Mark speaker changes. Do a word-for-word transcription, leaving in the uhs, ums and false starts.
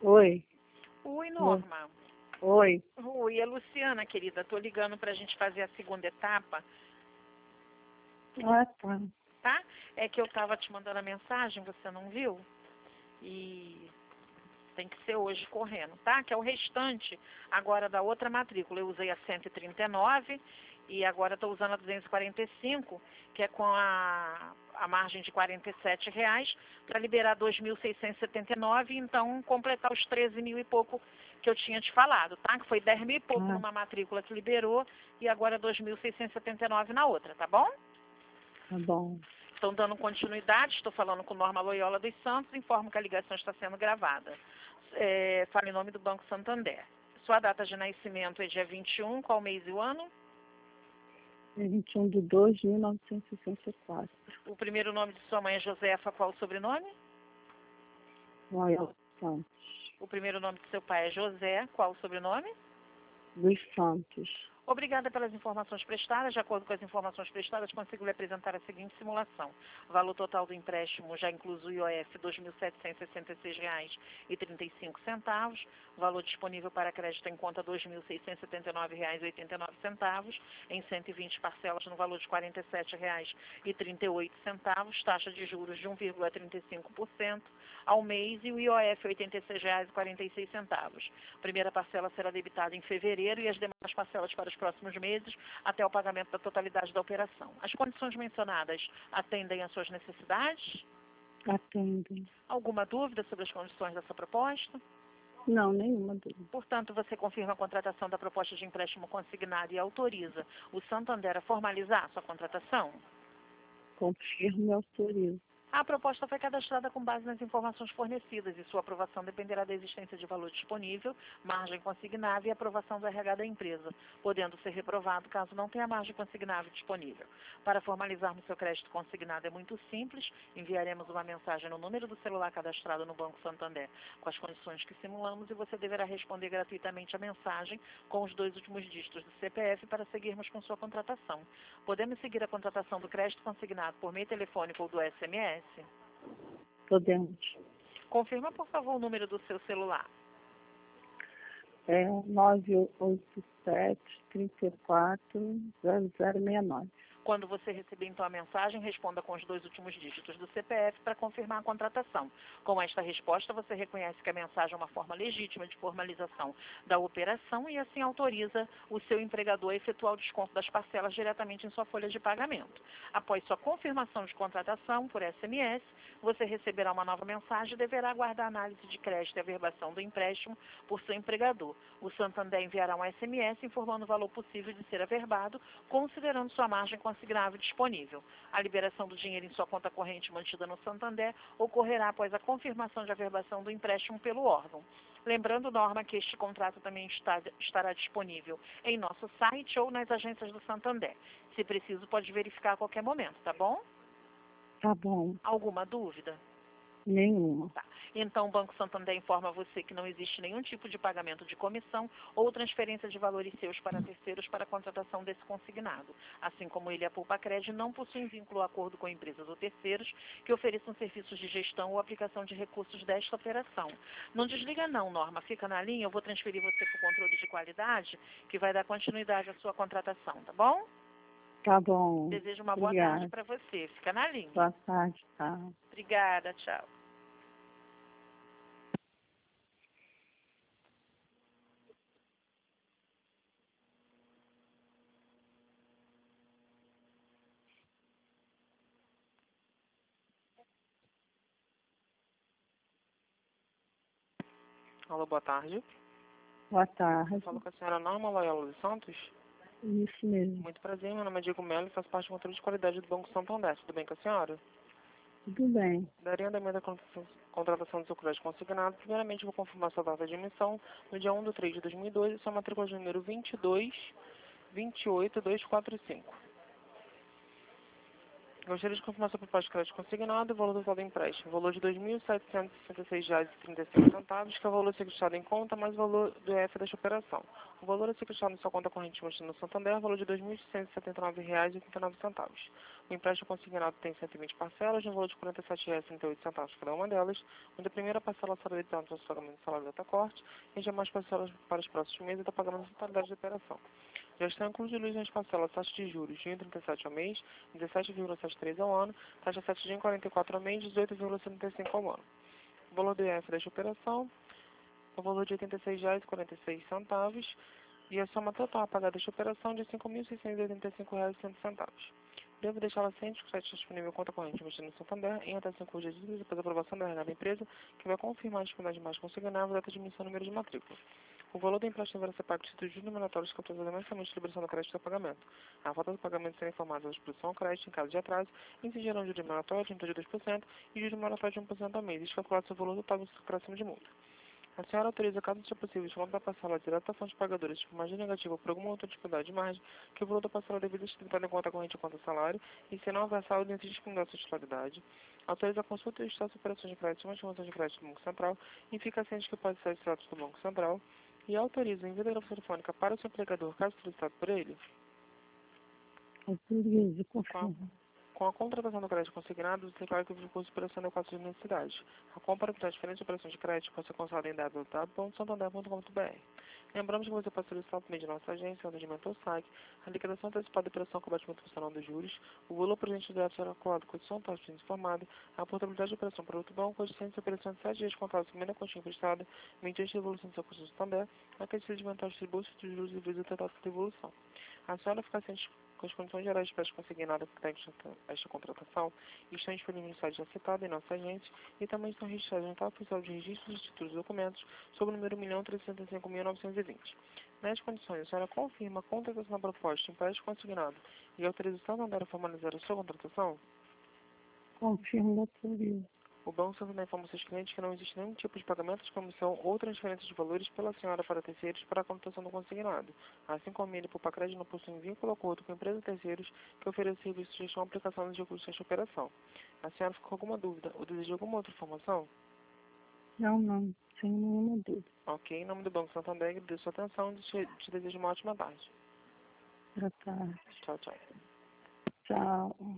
Speaker 1: Oi.
Speaker 2: Oi, Norma.
Speaker 1: Oi.
Speaker 2: Oi, é Luciana, querida. Tô ligando pra gente fazer a segunda etapa,
Speaker 1: Ah, tá.
Speaker 2: tá? É que eu tava te mandando a mensagem, você não viu? E tem que ser hoje correndo, tá? Que é o restante agora da outra matrícula. Eu usei a cento e trinta e nove e agora estou usando a duzentos e quarenta e cinco, que é com a, a margem de quarenta e sete reais, para liberar dois mil seiscentos e setenta e nove e então completar os treze mil e pouco que eu tinha te falado, tá? Que foi dez mil e pouco
Speaker 1: Ah,
Speaker 2: numa matrícula que liberou e agora dois mil seiscentos e setenta e nove na outra, tá bom?
Speaker 1: tá bom.
Speaker 2: Estão dando continuidade, estou falando com Norma Loyola dos Santos, informo que a ligação está sendo gravada. É, fala em nome do Banco Santander. Sua data de nascimento é dia vinte e um, qual mês e o ano?
Speaker 1: É vinte e um de dois de mil novecentos e sessenta e quatro.
Speaker 2: O primeiro nome de sua mãe é Josefa, qual o sobrenome?
Speaker 1: Loyola Santos.
Speaker 2: O primeiro nome de seu pai é José, qual o sobrenome?
Speaker 1: Dos Santos.
Speaker 2: Obrigada pelas informações prestadas. De acordo com as informações prestadas, consigo lhe apresentar a seguinte simulação. O valor total do empréstimo, já incluso o I O F, dois mil setecentos e sessenta e seis reais e trinta e cinco centavos. O valor disponível para crédito em conta, dois mil seiscentos e setenta e nove reais e oitenta e nove centavos. Em cento e vinte parcelas no valor de quarenta e sete reais e trinta e oito centavos. Taxa de juros de um vírgula trinta e cinco por cento ao mês e o I O F, oitenta e seis reais e quarenta e seis centavos. A primeira parcela será debitada em fevereiro e as demais parcelas para os próximos meses até o pagamento da totalidade da operação. As condições mencionadas atendem às suas necessidades?
Speaker 1: Atendem.
Speaker 2: Alguma dúvida sobre as condições dessa proposta?
Speaker 1: Não, nenhuma dúvida.
Speaker 2: Portanto, você confirma a contratação da proposta de empréstimo consignado e autoriza o Santander a formalizar a sua contratação?
Speaker 1: Confirmo e autorizo.
Speaker 2: A proposta foi cadastrada com base nas informações fornecidas e sua aprovação dependerá da existência de valor disponível, margem consignável e aprovação do R H da empresa, podendo ser reprovado caso não tenha margem consignável disponível. Para formalizarmos seu crédito consignado é muito simples, enviaremos uma mensagem no número do celular cadastrado no Banco Santander com as condições que simulamos e você deverá responder gratuitamente a mensagem com os dois últimos dígitos do C P F para seguirmos com sua contratação. Podemos seguir a contratação do crédito consignado por meio telefônico ou do S M S?
Speaker 1: Podemos.
Speaker 2: Confirma, por favor, o número do seu celular.
Speaker 1: É nove oito sete, três quatro, zero zero seis nove.
Speaker 2: Quando você receber então a mensagem, responda com os dois últimos dígitos do C P F para confirmar a contratação. Com esta resposta, você reconhece que a mensagem é uma forma legítima de formalização da operação e assim autoriza o seu empregador a efetuar o desconto das parcelas diretamente em sua folha de pagamento. Após sua confirmação de contratação por S M S, você receberá uma nova mensagem e deverá aguardar a análise de crédito e averbação do empréstimo por seu empregador. O Santander enviará um S M S informando o valor possível de ser averbado, considerando sua margem consignável disponível. A liberação do dinheiro em sua conta corrente mantida no Santander ocorrerá após a confirmação de averbação do empréstimo pelo órgão. Lembrando, Norma, que este contrato também está, estará disponível em nosso site ou nas agências do Santander. Se preciso, pode verificar a qualquer momento, tá bom?
Speaker 1: Tá bom.
Speaker 2: Alguma dúvida?
Speaker 1: Nenhuma.
Speaker 2: Tá. Então, o Banco Santander informa você que não existe nenhum tipo de pagamento de comissão ou transferência de valores seus para terceiros para a contratação desse consignado. Assim como ele e a Poupa Crédito não possuem vínculo ou acordo com empresas ou terceiros que ofereçam serviços de gestão ou aplicação de recursos desta operação. Não desliga não, Norma. Fica na linha, eu vou transferir você para o controle de qualidade, que vai dar continuidade à sua contratação, tá bom?
Speaker 1: Tá bom.
Speaker 2: Desejo uma boa
Speaker 1: Obrigada.
Speaker 2: tarde para você. Fica na linha.
Speaker 1: Boa tarde, tá.
Speaker 2: Obrigada, tchau.
Speaker 3: Alô, boa tarde.
Speaker 1: Boa tarde.
Speaker 3: Falo com a senhora Norma Loyola dos Santos.
Speaker 1: Isso mesmo.
Speaker 3: Muito prazer, meu nome é Diego Melo e faço parte do controle de qualidade do Banco Santander. Tudo bem com a senhora?
Speaker 1: Tudo bem.
Speaker 3: Daria andamento da contratação contratação do seu crédito consignado. Primeiramente, vou confirmar sua data de emissão no dia um de três de dois mil e dois e sua matrícula de número vinte e dois, vinte e oito, duzentos e quarenta e cinco. Gostaria de confirmar sua proposta de crédito consignado e o valor total do empréstimo. O valor de dois mil setecentos e sessenta e seis reais e trinta e cinco centavos, que é o valor secretado em conta, mais o valor do F desta operação. O valor a secretado em sua conta corrente no Santander é o valor de dois mil seiscentos e setenta e nove reais e oitenta e nove centavos. O empréstimo consignado tem cento e vinte parcelas, no valor de quarenta e sete reais e trinta e oito centavos cada uma delas, onde a primeira parcela será debitada no pagamento do salário da data-corte e as demais parcelas para os próximos meses está pagando a totalidade da operação. Já estão incluídas nas parcelas taxa de juros de um vírgula trinta e sete ao mês, dezessete vírgula setenta e três ao ano, taxa sete de um vírgula quarenta e quatro ao mês, dezoito vírgula setenta e cinco ao ano. O valor do I F desta operação é o valor de oitenta e seis reais e quarenta e seis centavos e a soma total a pagar desta operação de cinco mil seiscentos e oitenta e cinco reais e cem centavos. Devo deixá-la ciente que o crédito disponível em conta corrente investindo no Santander em até cinco dias úteis depois da aprovação da R H da empresa, que vai confirmar a disponibilidade de mais consignável, data de emissão e número de matrícula. O valor do empréstimo deverá ser pago de juros nominatórios que autorizam mensalmente a liberação do crédito a pagamento. A falta do pagamento será informada à exposição ao crédito em caso de atraso, incidirão um juros nominatório de dois por cento e juros nominatório de um por cento ao mês, e calculado seu valor total do acréscimo de multa. A senhora autoriza, caso seja possível, de conta da parcela direta à fonte pagadora de margem negativa por alguma outra dificuldade de margem, que o valor da parcela devida seja debitado em conta corrente ou conta salário, e se não houver saldo dentro de disponibilidade da sua titularidade. Autoriza a consulta e registrar as operações de crédito e uma estimação de crédito do Banco Central, e fica ciente que pode ser extrato do Banco Central, e autoriza o envio da gravação telefônica para o seu empregador, caso solicitado por ele.
Speaker 1: Autorizo,
Speaker 3: Com a,
Speaker 1: confirmo.
Speaker 3: com a contratação do crédito consignado, você declara que o recurso de operação é quatro de necessidade. A comparabilidade de diferentes operações de crédito pode ser consultada em w w w ponto santander ponto com ponto b r. Lembramos que você pode solicitar por meio de nossa agência, o atendimento ao S A C, a liquidação antecipada da operação com abatimento funcional dos juros, o valor presente do ato será calculado com condição taxa informada, a portabilidade de operação para outro banco, coeficiente de operação de sete dias contados com a quantia emprestada, mediante a evolução do seu custo do Santander, a aquecida de vantagem de tributos dos juros e vezes o total da evolução. A senhora fica ciente com as condições gerais de crédito consignado que tem esta contratação e estão disponíveis no site já citado em nossa agência e também estão registrados no Tabela Oficial de Registros de Títulos e Documentos sob o número um milhão trezentos e cinco mil novecentos e vinte. Nessas condições, a senhora confirma a contratação da proposta em empréstimo consignado e autoriza o Santander a formalizar a sua contratação?
Speaker 1: Confirmo, autorizo.
Speaker 3: O Banco Santander informa aos seus clientes que não existe nenhum tipo de pagamento de comissão ou transferência de valores pela senhora para terceiros para a contratação do consignado, assim como ele, por Pacred, não possui vínculo ou acordo com empresas de terceiros que oferecem serviços de gestão e aplicação dos recursos desta operação. A senhora ficou com alguma dúvida ou deseja alguma outra informação?
Speaker 1: Não, não, sem nenhuma dúvida.
Speaker 3: Ok, em nome do Banco Santander, agradeço a sua atenção e te, te desejo uma ótima tarde.
Speaker 1: Boa tarde.
Speaker 3: Tchau, tchau.
Speaker 1: Tchau.